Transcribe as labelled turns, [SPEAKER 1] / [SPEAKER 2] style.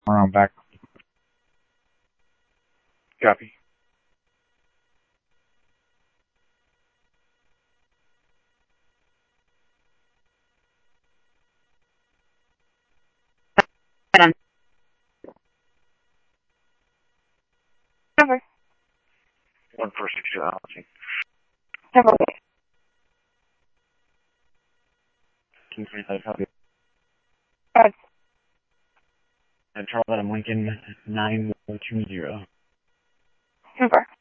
[SPEAKER 1] Around back. Copy.
[SPEAKER 2] Cover.
[SPEAKER 1] 1460.
[SPEAKER 2] Cover.
[SPEAKER 1] 235, copy.
[SPEAKER 2] Good.
[SPEAKER 1] And Charles Adam Lincoln 9020.
[SPEAKER 2] Cover.